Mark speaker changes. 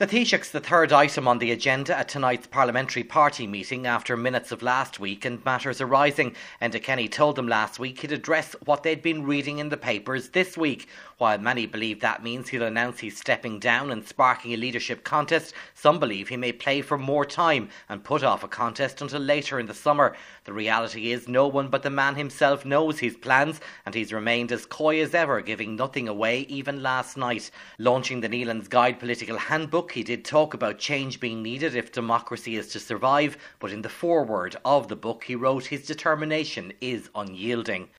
Speaker 1: The Taoiseach's the third item on the agenda at tonight's parliamentary party meeting after minutes of last week and matters arising. Enda Kenny told them last week he'd address what they'd been reading in the papers this week. While many believe that means he'll announce he's stepping down and sparking a leadership contest, some believe he may play for more time and put off a contest until later in the summer. The reality is no one but the man himself knows his plans, and he's remained as coy as ever, giving nothing away even last night. Launching the Nealon's Guide Political Handbook, he did talk about change being needed if democracy is to survive, but in the foreword of the book he wrote his determination is unyielding.